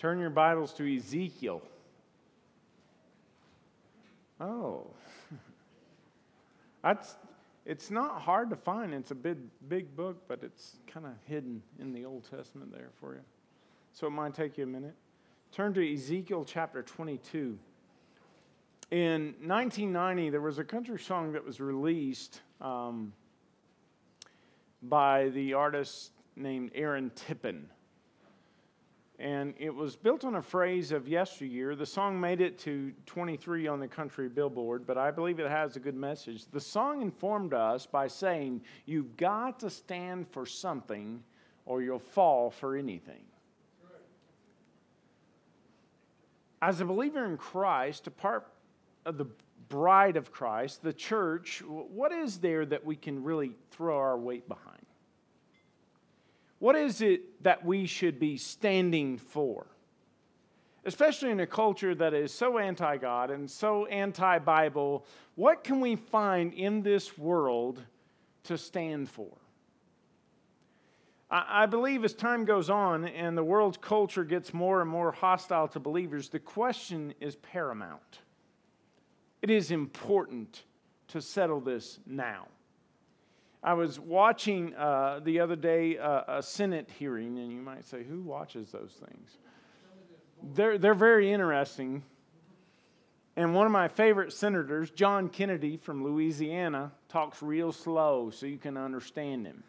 Turn your Bibles to Ezekiel. Oh. It's not hard to find. It's a big book, but it's kind of hidden in the Old Testament there for you. So it might take you a minute. Turn to Ezekiel chapter 22. In 1990, there was a country song that was released by the artist named Aaron Tippin. And it was built on a phrase of yesteryear. The song made it to 23 on the country Billboard, but I believe it has a good message. The song informed us by saying, you've got to stand for something or you'll fall for anything. As a believer in Christ, a part of the bride of Christ, the church, what is there that we can really throw our weight behind? What is it that we should be standing for? Especially in a culture that is so anti-God and so anti-Bible, what can we find in this world to stand for? I believe as time goes on and the world's culture gets more and more hostile to believers, the question is paramount. It is important to settle this now. I was watching the other day a Senate hearing, and you might say, who watches those things? They're very interesting. And one of my favorite senators, John Kennedy from Louisiana, talks real slow so you can understand him.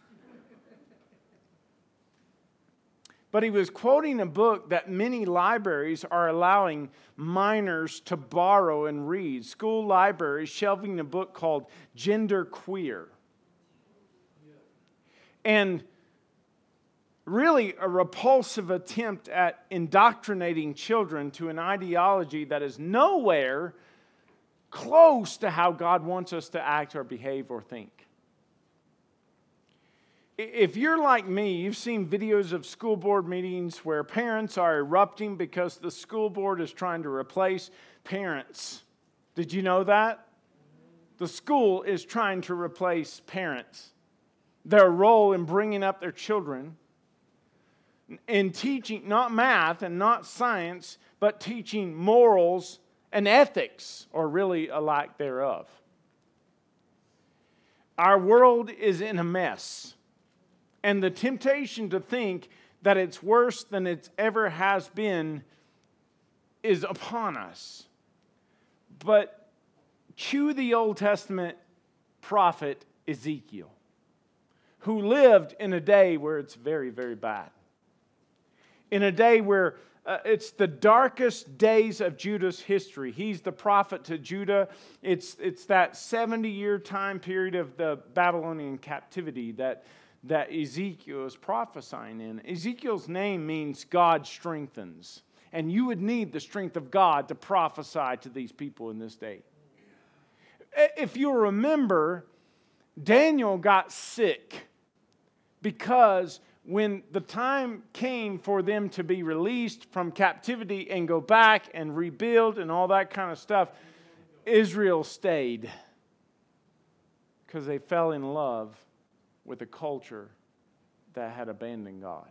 But he was quoting a book that many libraries are allowing minors to borrow and read. School libraries shelving a book called Gender Queer. And really a repulsive attempt at indoctrinating children to an ideology that is nowhere close to how God wants us to act or behave or think. If you're like me, you've seen videos of school board meetings where parents are erupting because the school board is trying to replace parents. Did you know that? The school is trying to replace parents. Their role in bringing up their children, in teaching not math and not science, but teaching morals and ethics, or really a lack thereof. Our world is in a mess. And the temptation to think that it's worse than it ever has been is upon us. But cue the Old Testament prophet Ezekiel, who lived in a day where it's very, very bad. In a day where it's the darkest days of Judah's history. He's the prophet to Judah. It's that 70-year time period of the Babylonian captivity that Ezekiel is prophesying in. Ezekiel's name means God strengthens. And you would need the strength of God to prophesy to these people in this day. If you remember, Daniel got sick because when the time came for them to be released from captivity and go back and rebuild and all that kind of stuff, Israel stayed because they fell in love with a culture that had abandoned God.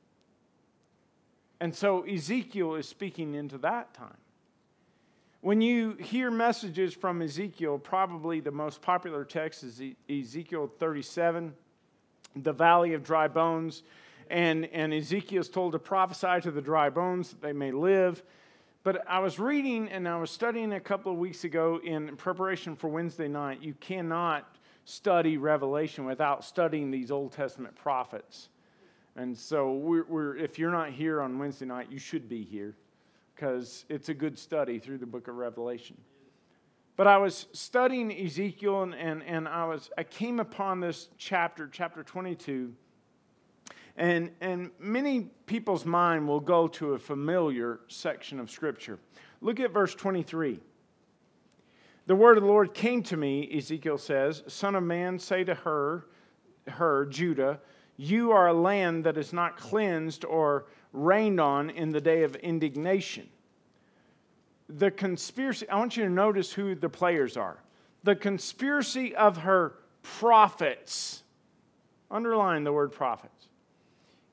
And so Ezekiel is speaking into that time. When you hear messages from Ezekiel, probably the most popular text is Ezekiel 37, the valley of dry bones. And Ezekiel is told to prophesy to the dry bones that they may live. But I was reading and I was studying a couple of weeks ago in preparation for Wednesday night. You cannot study Revelation without studying these Old Testament prophets. And so if you're not here on Wednesday night, you should be here because it's a good study through the book of Revelation. But I was studying Ezekiel and I came upon this chapter 22, and many people's mind will go to a familiar section of Scripture. Look at verse 23. The word of the Lord came to me, Ezekiel says, Son of man, say to her, Judah, you are a land that is not cleansed or rained on in the day of indignation. The conspiracy, I want you to notice who the players are. The conspiracy of her prophets, underline the word prophets,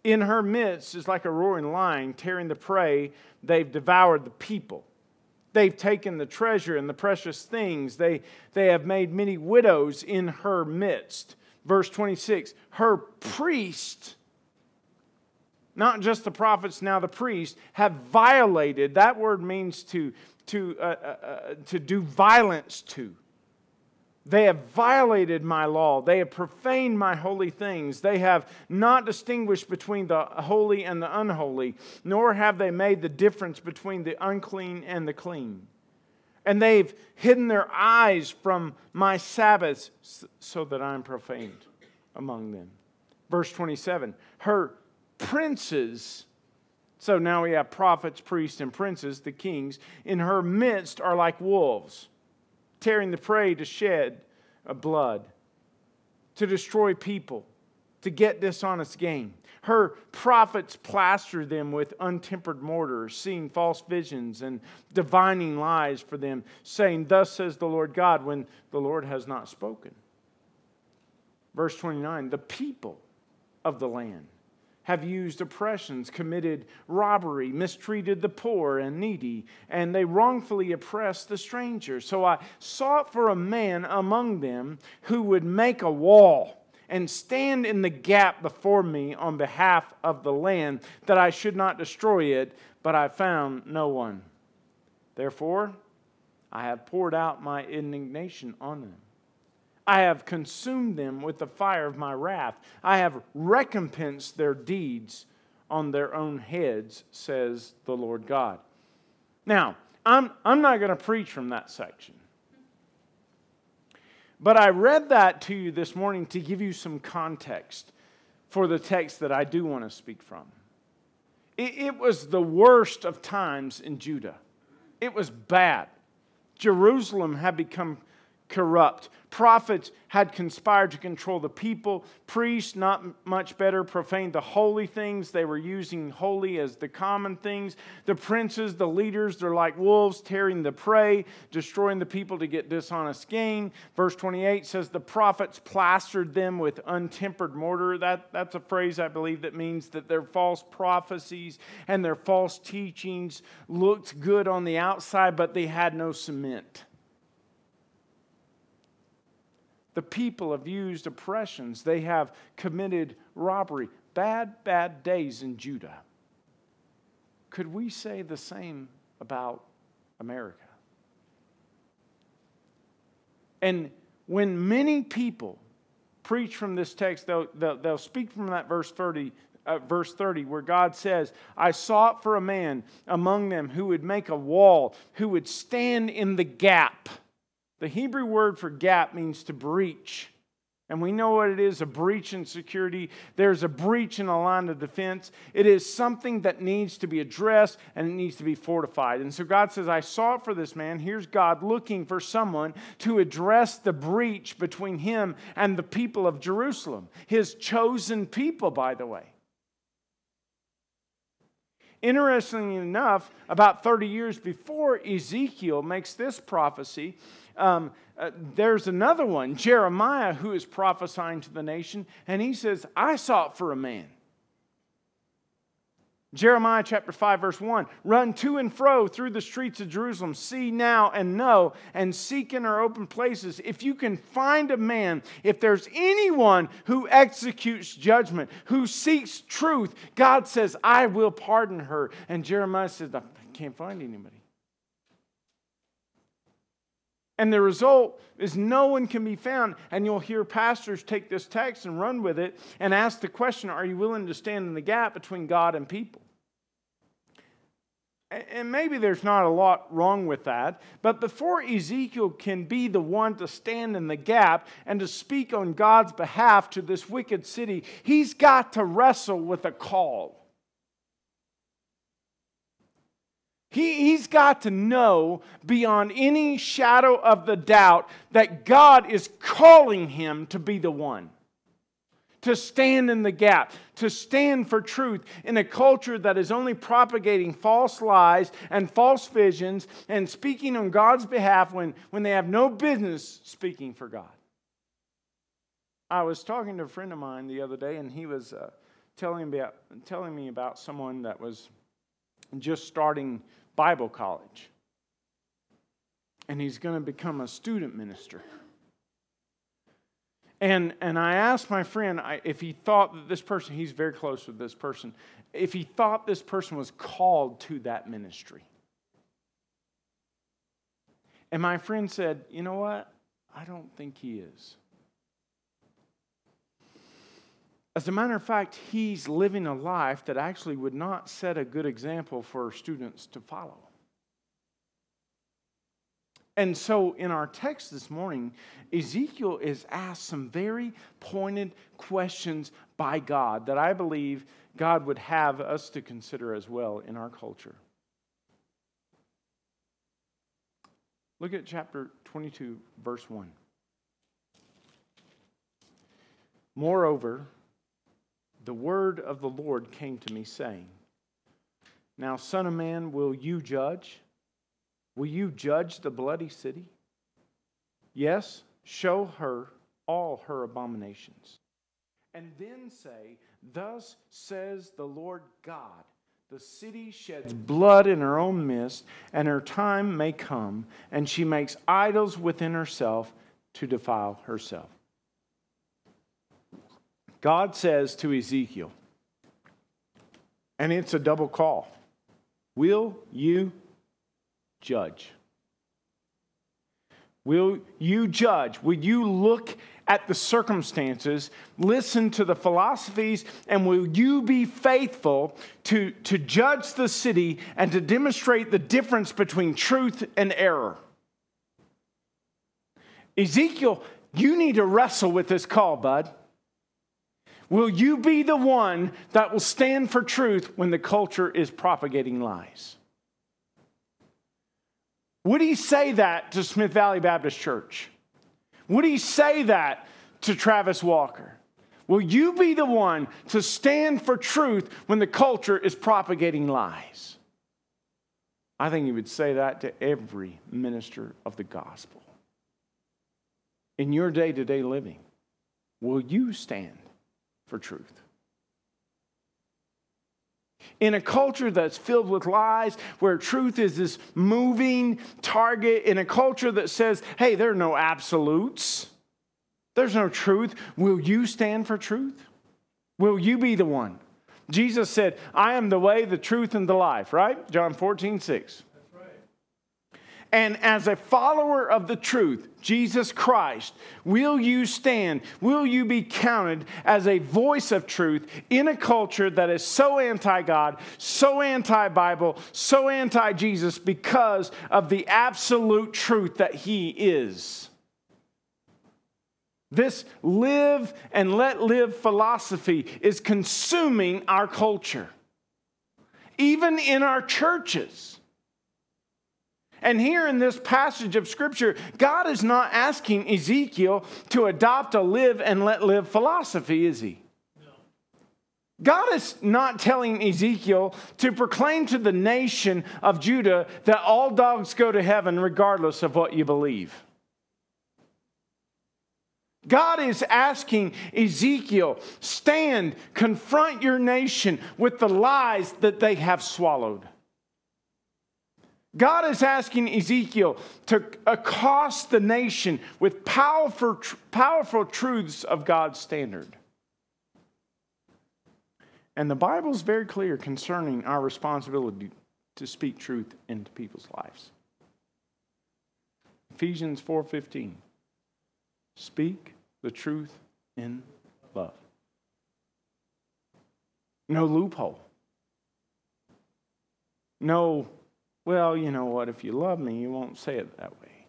In her midst is like a roaring lion, tearing the prey. They've devoured the people. They've taken the treasure and the precious things. They have made many widows in her midst. Verse 26, her priests, not just the prophets, now the priests, have violated. That word means to do violence to. They have violated my law. They have profaned my holy things. They have not distinguished between the holy and the unholy, nor have they made the difference between the unclean and the clean. And they've hidden their eyes from my Sabbaths so that I am profaned among them. Verse 27, her princes, so now we have prophets, priests, and princes, the kings, in her midst are like wolves, tearing the prey to shed blood, to destroy people, to get dishonest gain. Her prophets plaster them with untempered mortar, seeing false visions and divining lies for them, saying, thus says the Lord God, when the Lord has not spoken. Verse 29, the people of the land have used oppressions, committed robbery, mistreated the poor and needy, and they wrongfully oppressed the stranger. So I sought for a man among them who would make a wall and stand in the gap before me on behalf of the land, that I should not destroy it, but I found no one. Therefore, I have poured out my indignation on them. I have consumed them with the fire of my wrath. I have recompensed their deeds on their own heads, says the Lord God. Now, I'm not going to preach from that section. But I read that to you this morning to give you some context for the text that I do want to speak from. It was the worst of times in Judah. It was bad. Jerusalem had become corrupt. Prophets had conspired to control the people. Priests, not much better, profaned the holy things. They were using holy as the common things. The princes, the leaders, they're like wolves, tearing the prey, destroying the people to get dishonest gain. Verse 28 says the prophets plastered them with untempered mortar. That's a phrase, I believe, that means that their false prophecies and their false teachings looked good on the outside, but they had no cement. The people have used oppressions. They have committed robbery. Bad days in Judah. Could we say the same about America? And when many people preach from this text, they'll speak from that verse 30, where God says, I sought for a man among them who would make a wall, who would stand in the gap. The Hebrew word for gap means to breach. And we know what it is, a breach in security. There's a breach in a line of defense. It is something that needs to be addressed and it needs to be fortified. And so God says, I sought for this man. Here's God looking for someone to address the breach between him and the people of Jerusalem. His chosen people, by the way. Interestingly enough, about 30 years before Ezekiel makes this prophecy, there's another one, Jeremiah, who is prophesying to the nation, and he says, I sought for a man. Jeremiah chapter 5, verse 1, run to and fro through the streets of Jerusalem, see now and know, and seek in her open places. If you can find a man, if there's anyone who executes judgment, who seeks truth, God says, I will pardon her. And Jeremiah says, I can't find anybody. And the result is no one can be found. And you'll hear pastors take this text and run with it and ask the question, are you willing to stand in the gap between God and people? And maybe there's not a lot wrong with that. But before Ezekiel can be the one to stand in the gap and to speak on God's behalf to this wicked city, he's got to wrestle with a call. He's got to know beyond any shadow of the doubt that God is calling him to be the one. To stand in the gap, to stand for truth in a culture that is only propagating false lies and false visions and speaking on God's behalf when they have no business speaking for God. I was talking to a friend of mine the other day, and he was telling me about someone that was just starting Bible college. And he's going to become a student minister. And I asked my friend if he thought that this person, he's very close with this person, if he thought this person was called to that ministry. And my friend said, you know what? I don't think he is. As a matter of fact, he's living a life that actually would not set a good example for students to follow. And so in our text this morning, Ezekiel is asked some very pointed questions by God that I believe God would have us to consider as well in our culture. Look at chapter 22, verse 1. Moreover, the word of the Lord came to me, saying, Now, son of man, will you judge? Will you judge the bloody city? Yes, show her all her abominations. And then say, Thus says the Lord God, the city sheds blood in her own midst, and her time may come, and she makes idols within herself to defile herself. God says to Ezekiel, and it's a double call, will you judge? Will you judge? Will you look at the circumstances, listen to the philosophies, and will you be faithful to judge the city and to demonstrate the difference between truth and error? Ezekiel, you need to wrestle with this call, bud. Will you be the one that will stand for truth when the culture is propagating lies? Would he say that to Smith Valley Baptist Church? Would he say that to Travis Walker? Will you be the one to stand for truth when the culture is propagating lies? I think he would say that to every minister of the gospel. In your day-to-day living, will you stand for truth? In a culture that's filled with lies, where truth is this moving target, in a culture that says, hey, there are no absolutes, there's no truth, will you stand for truth? Will you be the one? Jesus said, I am the way, the truth, and the life, right? John 14:6. And as a follower of the truth, Jesus Christ, will you stand? Will you be counted as a voice of truth in a culture that is so anti-God, so anti-Bible, so anti-Jesus because of the absolute truth that He is? This live and let live philosophy is consuming our culture, even in our churches. And here in this passage of Scripture, God is not asking Ezekiel to adopt a live and let live philosophy, is He? No. God is not telling Ezekiel to proclaim to the nation of Judah that all dogs go to heaven regardless of what you believe. God is asking Ezekiel, stand, confront your nation with the lies that they have swallowed. God is asking Ezekiel to accost the nation with powerful truths of God's standard. And the Bible is very clear concerning our responsibility to speak truth into people's lives. Ephesians 4:15. Speak the truth in love. No loophole. No, well, you know what, if you love me, you won't say it that way.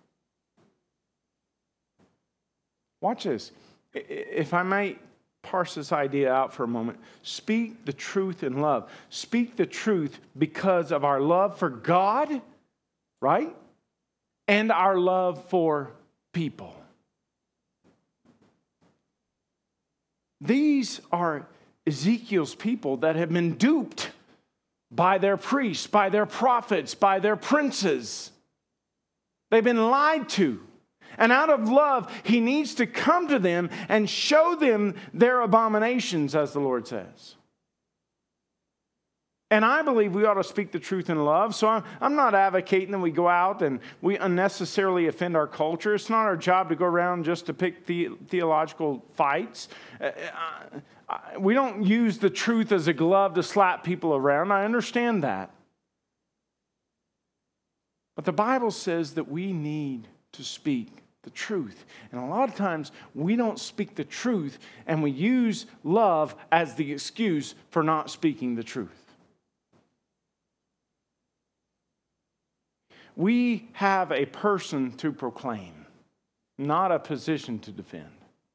Watch this. If I might parse this idea out for a moment. Speak the truth in love. Speak the truth because of our love for God, right? And our love for people. These are Ezekiel's people that have been duped by their priests, by their prophets, by their princes. They've been lied to. And out of love, he needs to come to them and show them their abominations, as the Lord says. And I believe we ought to speak the truth in love. So I'm not advocating that we go out and we unnecessarily offend our culture. It's not our job to go around just to pick theological fights. We don't use the truth as a glove to slap people around. I understand that. But the Bible says that we need to speak the truth. And a lot of times we don't speak the truth, and we use love as the excuse for not speaking the truth. We have a person to proclaim, not a position to defend.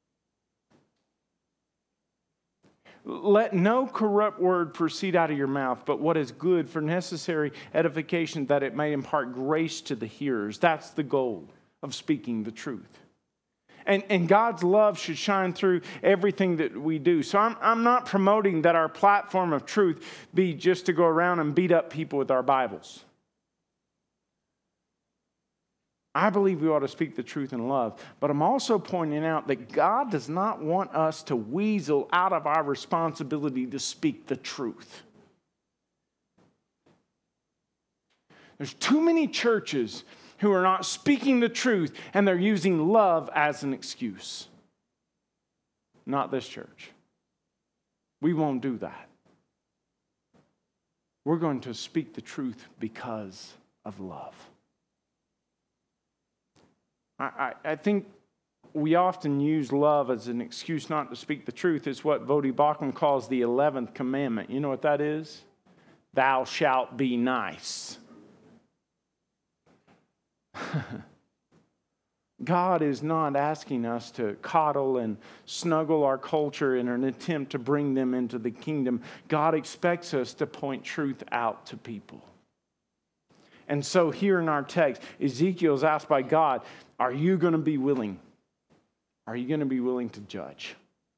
Let no corrupt word proceed out of your mouth, but what is good for necessary edification, that it may impart grace to the hearers. That's the goal of speaking the truth. And God's love should shine through everything that we do. So I'm not promoting that our platform of truth be just to go around and beat up people with our Bibles. I believe we ought to speak the truth in love, but I'm also pointing out that God does not want us to weasel out of our responsibility to speak the truth. There's too many churches who are not speaking the truth, and they're using love as an excuse. Not this church. We won't do that. We're going to speak the truth because of love. I think we often use love as an excuse not to speak the truth. It's what Voddie Baucham calls the 11th commandment. You know what that is? Thou shalt be nice. God is not asking us to coddle and snuggle our culture in an attempt to bring them into the kingdom. God expects us to point truth out to people. And so here in our text, Ezekiel is asked by God, are you going to be willing? Are you going to be willing to judge?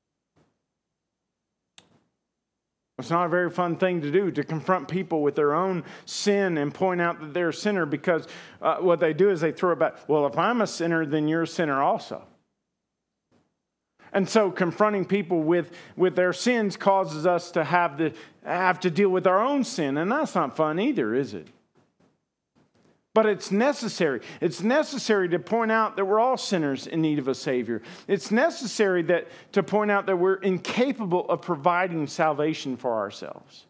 It's not a very fun thing to do, to confront people with their own sin and point out that they're a sinner, because what they do is they throw it back. Well, if I'm a sinner, then you're a sinner also. And so confronting people with their sins causes us to have to deal with our own sin. And that's not fun either, is it? But it's necessary. It's necessary to point out that we're all sinners in need of a Savior. It's necessary to point out that we're incapable of providing salvation for ourselves.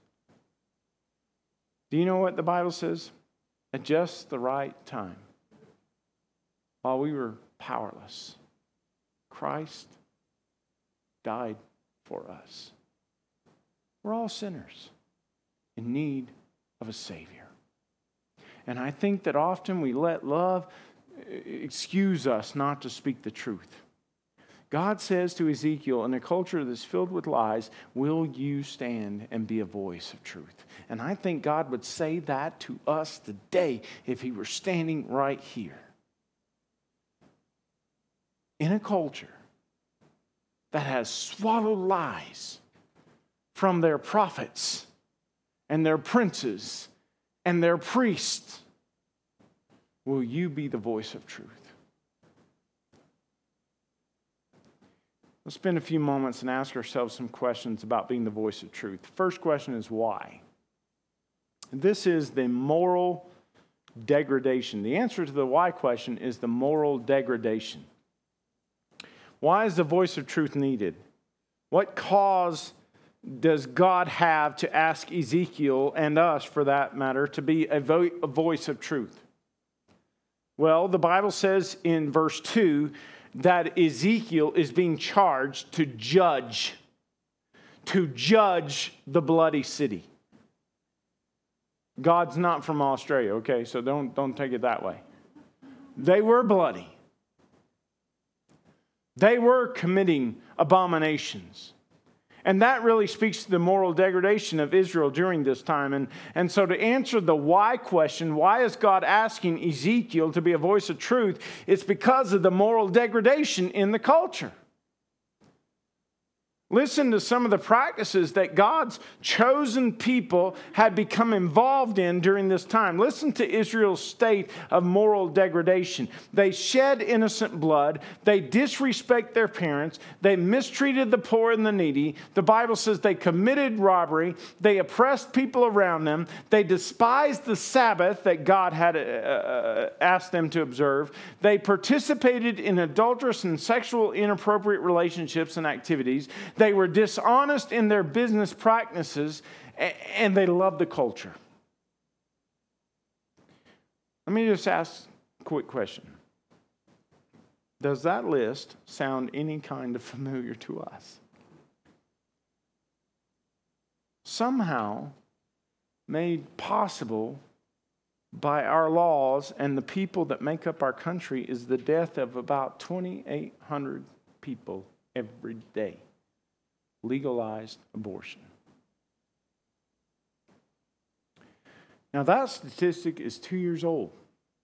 Do you know what the Bible says? At just the right time, while we were powerless, Christ died for us. We're all sinners in need of a Savior. And I think that often we let love excuse us not to speak the truth. God says to Ezekiel, in a culture that's filled with lies, will you stand and be a voice of truth? And I think God would say that to us today if He were standing right here. In a culture that has swallowed lies from their prophets and their princes and their priests, will you be the voice of truth? Let's spend a few moments and ask ourselves some questions about being the voice of truth. The first question is why? This is the moral degradation. The answer to the why question is the moral degradation. Why is the voice of truth needed? What cause does God have to ask Ezekiel, and us for that matter, to be a voice of truth? Well, the Bible says in verse 2 that Ezekiel is being charged to judge the bloody city. God's not from Australia, okay? So don't take it that way. They were bloody. They were committing abominations. And that really speaks to the moral degradation of Israel during this time. And so to answer the why question, why is God asking Ezekiel to be a voice of truth? It's because of the moral degradation in the culture. Listen to some of the practices that God's chosen people had become involved in during this time. Listen to Israel's state of moral degradation. They shed innocent blood. They disrespect their parents. They mistreated the poor and the needy. The Bible says they committed robbery. They oppressed people around them. They despised the Sabbath that God had asked them to observe. They participated in adulterous and sexual inappropriate relationships and activities. They were dishonest in their business practices, and they loved the culture. Let me just ask a quick question. Does that list sound any kind of familiar to us? Somehow made possible by our laws and the people that make up our country is the death of about 2,800 people every day. Legalized abortion. Now that statistic is 2 years old.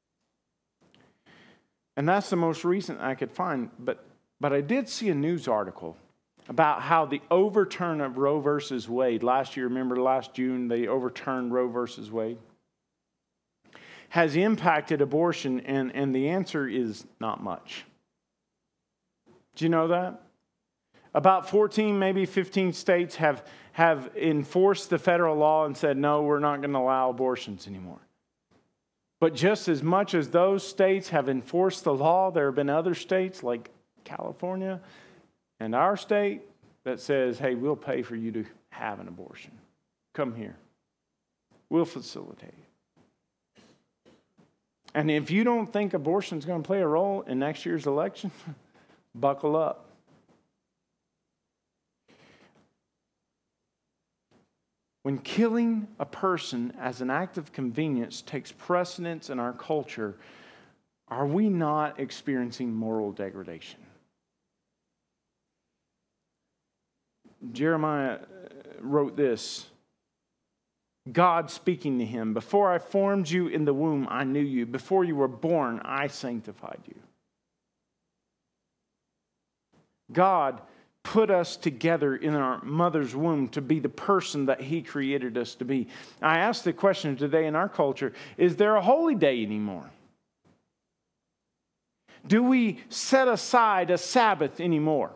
And that's the most recent I could find. But I did see a news article about how the overturn of Roe versus Wade, last year, remember last June, they overturned Roe versus Wade, has impacted abortion, and the answer is not much. Do you know that? About 14, maybe 15 states have enforced the federal law and said, no, we're not going to allow abortions anymore. But just as much as those states have enforced the law, there have been other states like California and our state that says, hey, we'll pay for you to have an abortion. Come here. We'll facilitate it. And if you don't think abortion is going to play a role in next year's election, buckle up. When killing a person as an act of convenience takes precedence in our culture, are we not experiencing moral degradation? Jeremiah wrote this, God speaking to him, before I formed you in the womb, I knew you. Before you were born, I sanctified you. God put us together in our mother's womb to be the person that He created us to be. I ask the question today in our culture, is there a holy day anymore? Do we set aside a Sabbath anymore?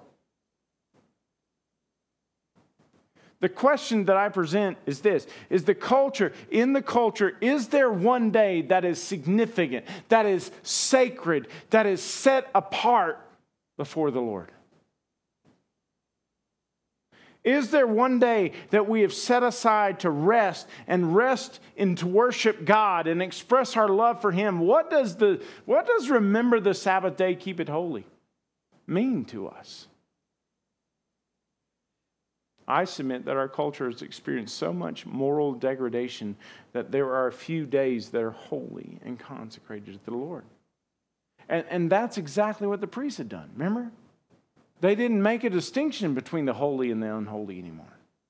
The question that I present is this, is the culture, is there one day that is significant, that is sacred, that is set apart before the Lord? Is there one day that we have set aside to rest and to worship God and express our love for Him? What does remember the Sabbath day, keep it holy, mean to us? I submit that our culture has experienced so much moral degradation that there are a few days that are holy and consecrated to the Lord. And that's exactly what the priests had done, remember? They didn't make a distinction between the holy and the unholy anymore.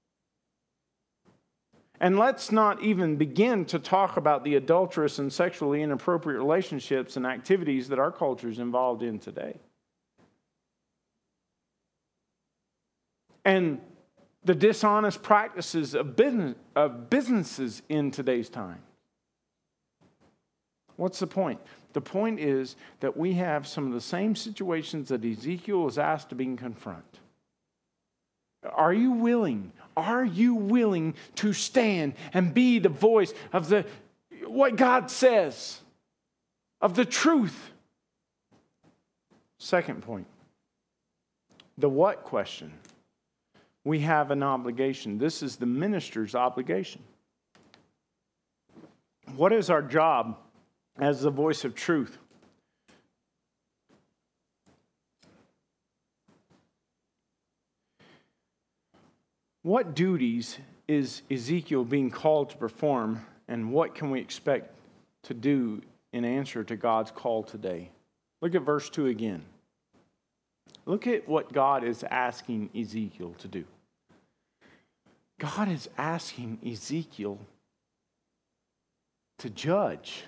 And let's not even begin to talk about the adulterous and sexually inappropriate relationships and activities that our culture is involved in today. And the dishonest practices of businesses in today's time. What's the point? The point is that we have some of the same situations that Ezekiel was asked to be confront. Are you willing to stand and be the voice of what God says, of the truth? Second point, the what question. We have an obligation. This is the minister's obligation. What is our job as the voice of truth? What duties is Ezekiel being called to perform, and what can we expect to do in answer to God's call today? Look at verse 2 again. Look at what God is asking Ezekiel to do. God is asking Ezekiel to judge.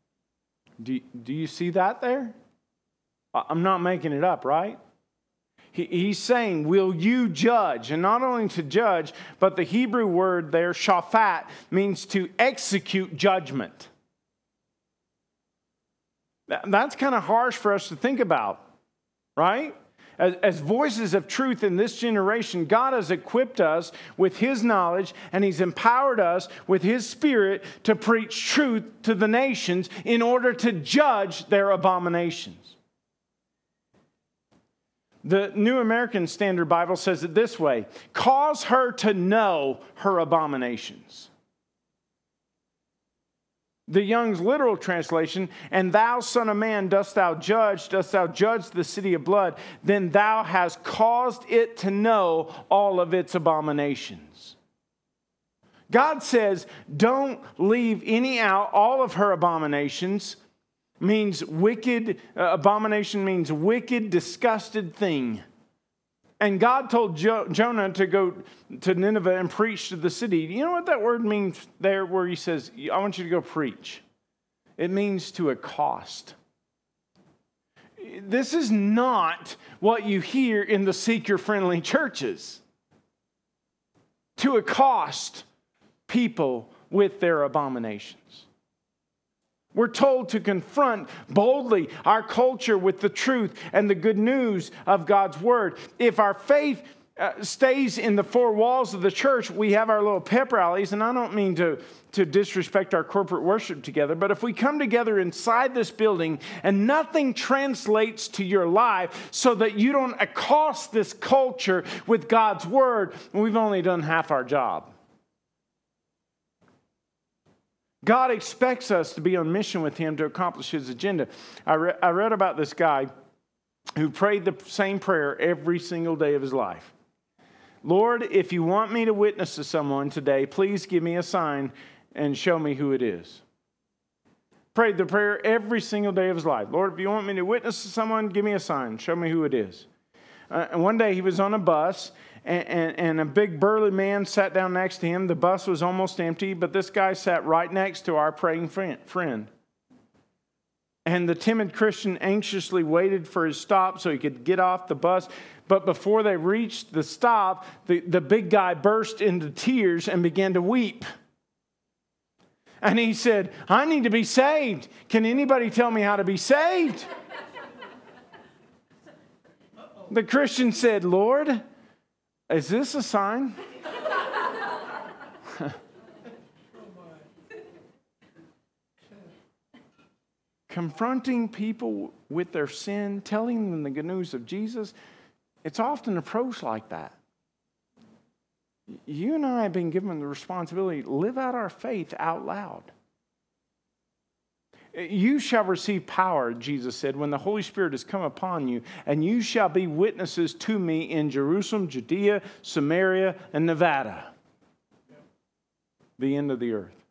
Do you see that there? I'm not making it up, right? He's saying, will you judge? And not only to judge, but the Hebrew word there, shaphat, means to execute judgment. That's kind of harsh for us to think about, right? As voices of truth in this generation, God has equipped us with His knowledge, and He's empowered us with His Spirit to preach truth to the nations in order to judge their abominations. The New American Standard Bible says it this way: cause her to know her abominations. The Young's literal translation, and thou, son of man, dost thou judge the city of blood, then thou hast caused it to know all of its abominations. God says, don't leave any out. All of her abominations means wicked, abomination means wicked, disgusted thing. And God told Jonah to go to Nineveh and preach to the city. You know what that word means there where He says, I want you to go preach? It means to accost. This is not what you hear in the seeker-friendly churches. To accost people with their abominations. We're told to confront boldly our culture with the truth and the good news of God's Word. If our faith stays in the four walls of the church, we have our little pep rallies, and I don't mean to disrespect our corporate worship together, but if we come together inside this building and nothing translates to your life so that you don't accost this culture with God's Word, we've only done half our job. God expects us to be on mission with Him to accomplish His agenda. I read about this guy who prayed the same prayer every single day of his life. Lord, if you want me to witness to someone today, please give me a sign and show me who it is. Prayed the prayer every single day of his life. Lord, if you want me to witness to someone, give me a sign. Show me who it is. And one day he was on a bus, and a big burly man sat down next to him. The bus was almost empty, but this guy sat right next to our praying friend. And the timid Christian anxiously waited for his stop so he could get off the bus. But before they reached the stop, the big guy burst into tears and began to weep. And he said, I need to be saved. Can anybody tell me how to be saved? The Christian said, Lord, is this a sign? Confronting people with their sin, telling them the good news of Jesus, it's often approached like that. You and I have been given the responsibility to live out our faith out loud. You shall receive power, Jesus said, when the Holy Spirit has come upon you, and you shall be witnesses to me in Jerusalem, Judea, Samaria, and Nevada. The end of the earth.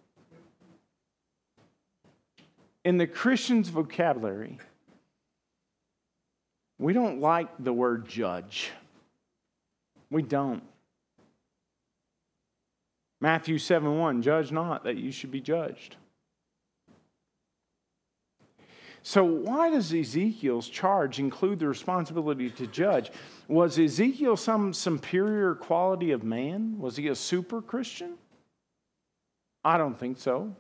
In the Christian's vocabulary, we don't like the word judge. We don't. Matthew 7:1, judge not that you should be judged. So why does Ezekiel's charge include the responsibility to judge? Was Ezekiel some superior quality of man? Was he a super Christian? I don't think so.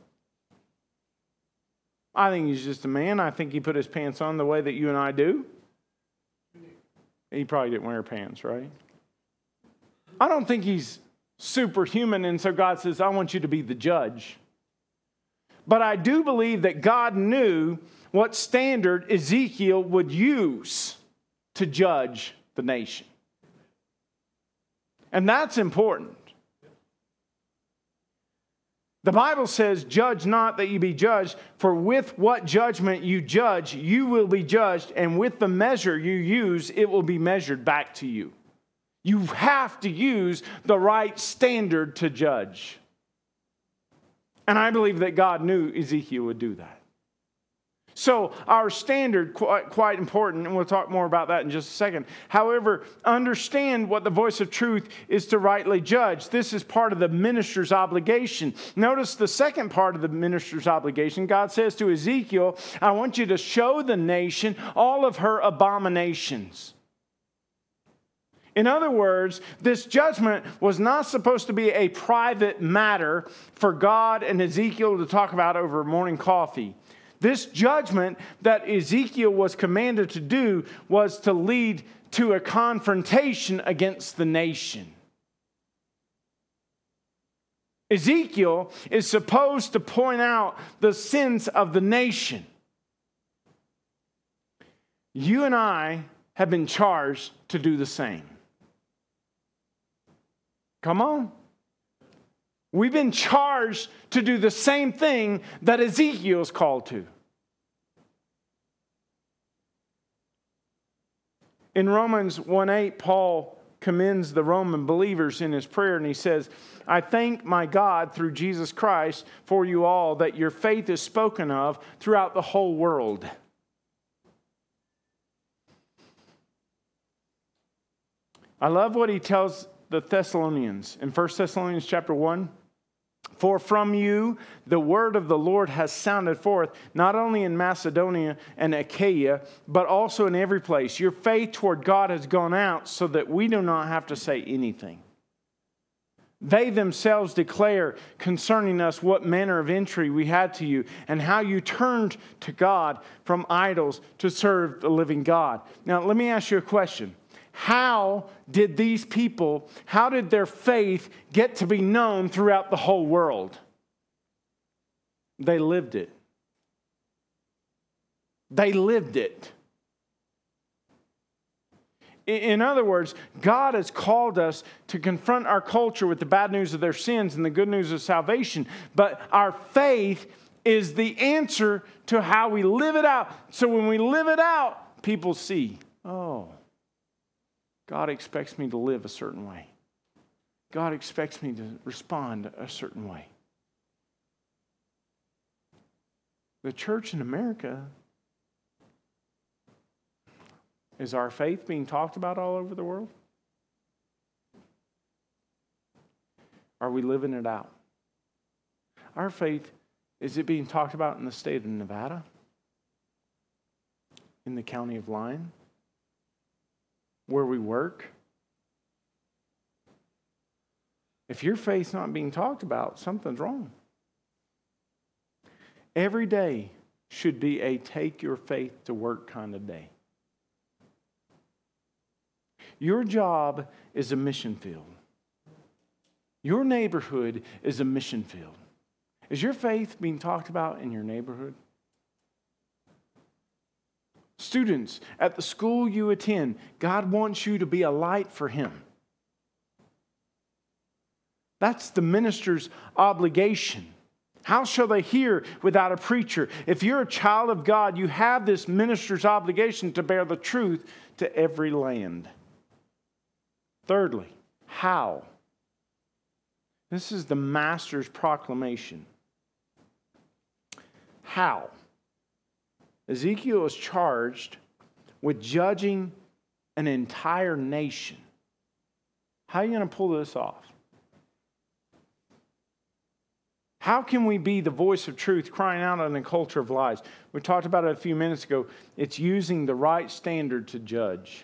I think he's just a man. I think he put his pants on the way that you and I do. He probably didn't wear pants, right? I don't think he's superhuman, and so God says, I want you to be the judge. But I do believe that God knew what standard Ezekiel would use to judge the nation. And that's important. The Bible says, judge not that you be judged, for with what judgment you judge, you will be judged, and with the measure you use, it will be measured back to you. You have to use the right standard to judge. And I believe that God knew Ezekiel would do that. So our standard, quite important, and we'll talk more about that in just a second. However, understand what the voice of truth is to rightly judge. This is part of the minister's obligation. Notice the second part of the minister's obligation. God says to Ezekiel, I want you to show the nation all of her abominations. In other words, this judgment was not supposed to be a private matter for God and Ezekiel to talk about over morning coffee. This judgment that Ezekiel was commanded to do was to lead to a confrontation against the nation. Ezekiel is supposed to point out the sins of the nation. You and I have been charged to do the same. Come on. We've been charged to do the same thing that Ezekiel is called to. In Romans 1:8, Paul commends the Roman believers in his prayer, and he says, I thank my God through Jesus Christ for you all that your faith is spoken of throughout the whole world. I love what he tells the Thessalonians in 1 Thessalonians chapter 1. For from you the word of the Lord has sounded forth, not only in Macedonia and Achaia, but also in every place. Your faith toward God has gone out so that we do not have to say anything. They themselves declare concerning us what manner of entry we had to you, and how you turned to God from idols to serve the living God. Now, let me ask you a question. How did these people, how did their faith get to be known throughout the whole world? They lived it. They lived it. In other words, God has called us to confront our culture with the bad news of their sins and the good news of salvation. But our faith is the answer to how we live it out. So when we live it out, people see, oh, God expects me to live a certain way. God expects me to respond a certain way. The church in America, is our faith being talked about all over the world? Are we living it out? Our faith, is it being talked about in the state of Nevada? In the county of Lyon? Where we work? If your faith's not being talked about, something's wrong. Every day should be a take your faith to work kind of day. Your job is a mission field. Your neighborhood is a mission field. Is your faith being talked about in your neighborhood? Students, at the school you attend, God wants you to be a light for Him. That's the minister's obligation. How shall they hear without a preacher? If you're a child of God, you have this minister's obligation to bear the truth to every land. Thirdly, how? This is the master's proclamation. How? Ezekiel is charged with judging an entire nation. How are you going to pull this off? How can we be the voice of truth crying out in a culture of lies? We talked about it a few minutes ago. It's using the right standard to judge.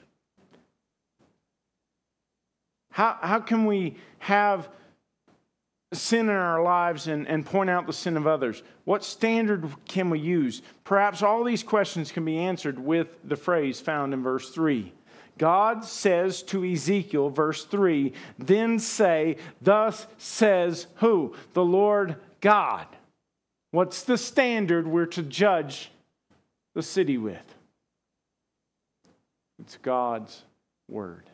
How can we have sin in our lives and point out the sin of others? What standard can we use? Perhaps all these questions can be answered with the phrase found in verse 3. God says to Ezekiel, verse 3, then say, thus says who? The Lord God. What's the standard we're to judge the city with? It's God's word.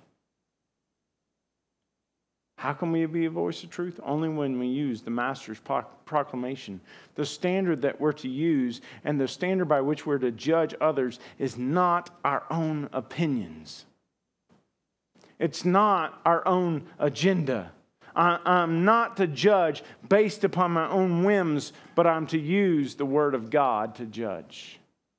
How can we be a voice of truth? Only when we use the Master's proclamation. The standard that we're to use and the standard by which we're to judge others is not our own opinions. It's not our own agenda. I'm not to judge based upon my own whims, but I'm to use the Word of God to judge.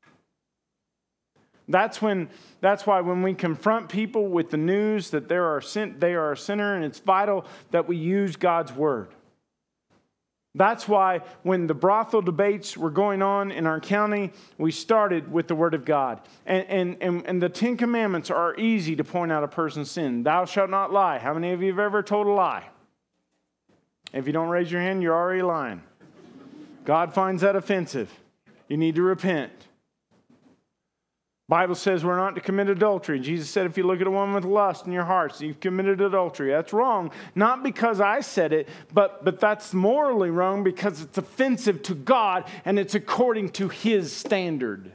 That's why when we confront people with the news that they are a sinner, and it's vital that we use God's word. That's why when the brothel debates were going on in our county, we started with the Word of God. And the Ten Commandments are easy to point out a person's sin. Thou shalt not lie. How many of you have ever told a lie? If you don't raise your hand, you're already lying. God finds that offensive. You need to repent. Bible says we're not to commit adultery. Jesus said if you look at a woman with lust in your hearts, you've committed adultery. That's wrong. Not because I said it, but that's morally wrong because it's offensive to God and it's according to His standard.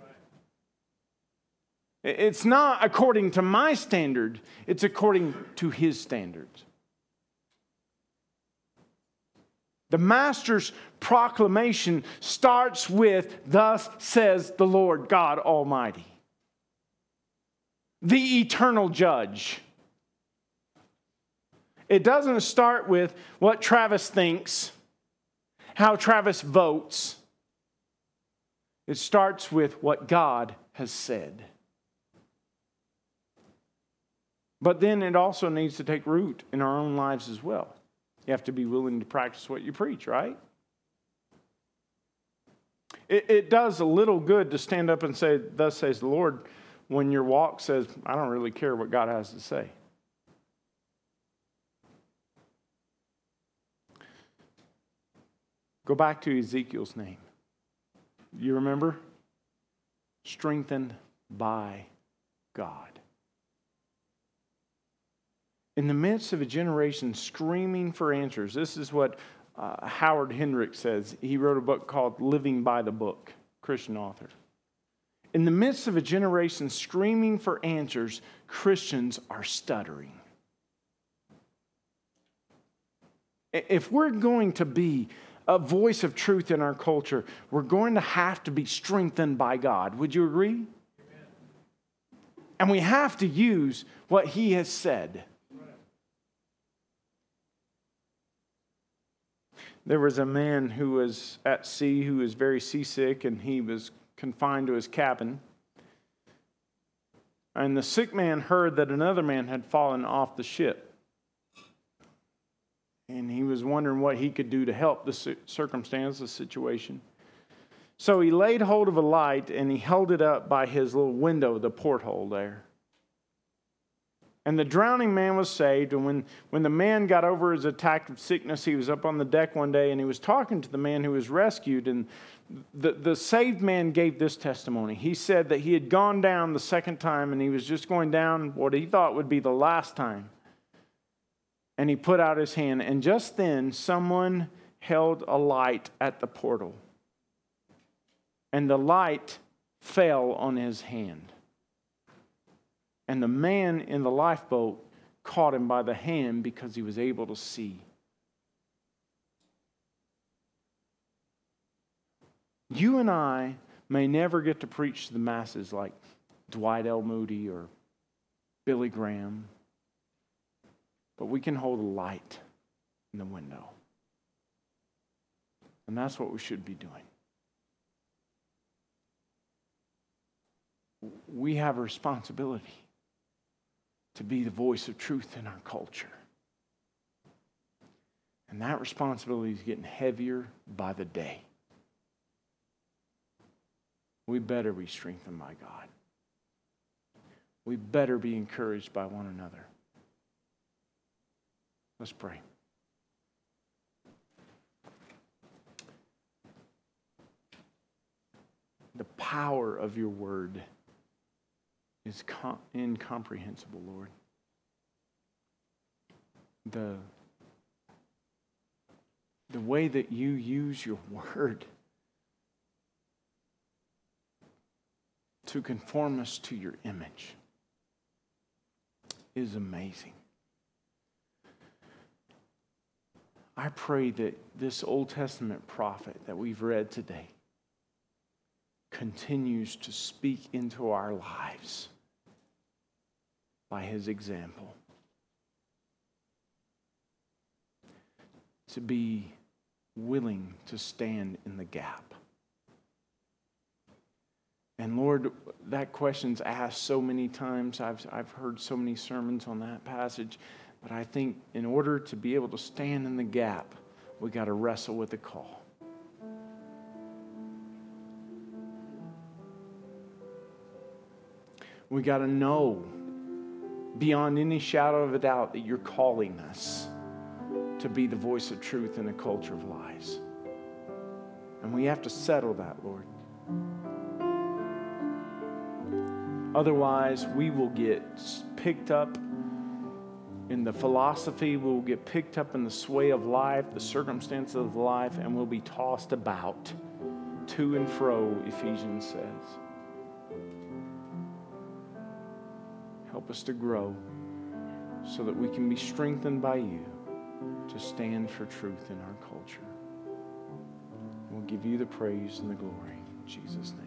It's not according to my standard. It's according to His standards. The Master's proclamation starts with, "Thus says the Lord God Almighty," the eternal judge. It doesn't start with what Travis thinks, how Travis votes. It starts with what God has said. But then it also needs to take root in our own lives as well. You have to be willing to practice what you preach, right? It does a little good to stand up and say, "Thus says the Lord," when your walk says, "I don't really care what God has to say." Go back to Ezekiel's name. You remember? Strengthened by God. In the midst of a generation screaming for answers, this is what Howard Hendricks says. He wrote a book called Living by the Book, Christian author. In the midst of a generation screaming for answers, Christians are stuttering. If we're going to be a voice of truth in our culture, we're going to have to be strengthened by God. Would you agree? Amen. And we have to use what He has said. There was a man who was at sea who was very seasick, and he was confined to his cabin. And the sick man heard that another man had fallen off the ship. And he was wondering what he could do to help the circumstance, the situation. So he laid hold of a light and he held it up by his little window, the porthole there. And the drowning man was saved. And when the man got over his attack of sickness, he was up on the deck one day and he was talking to the man who was rescued. And the saved man gave this testimony. He said that he had gone down the second time and he was just going down what he thought would be the last time. And he put out his hand. And just then, someone held a light at the portal. And the light fell on his hand. And the man in the lifeboat caught him by the hand because he was able to see. You and I may never get to preach to the masses like Dwight L. Moody or Billy Graham, but we can hold a light in the window. And that's what we should be doing. We have a responsibility to be the voice of truth in our culture. And that responsibility is getting heavier by the day. We better be strengthened by God. We better be encouraged by one another. Let's pray. The power of your word is incomprehensible, Lord. The way that you use your word to conform us to your image is amazing. I pray that this Old Testament prophet that we've read today continues to speak into our lives by his example. To be willing to stand in the gap. And Lord, that question's asked so many times. I've heard so many sermons on that passage. But I think in order to be able to stand in the gap, We got to wrestle with the call. We got to know beyond any shadow of a doubt that you're calling us to be the voice of truth in a culture of lies. And we have to settle that, Lord. Otherwise, we will get picked up in the philosophy, we will get picked up in the sway of life, the circumstances of life, and we'll be tossed about to and fro, Ephesians says. Help us to grow so that we can be strengthened by you to stand for truth in our culture. We'll give you the praise and the glory in Jesus' name.